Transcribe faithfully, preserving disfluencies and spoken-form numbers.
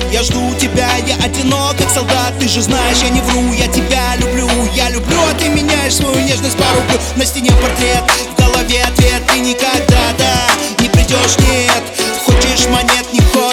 Я жду тебя, я одинок, как солдат. Ты же знаешь, я не вру, я тебя люблю. Я люблю, а ты меняешь свою нежность по руку. На стене портрет, в голове ответ. Ты никогда, да, не придешь, нет. Хочешь монет, не хочешь.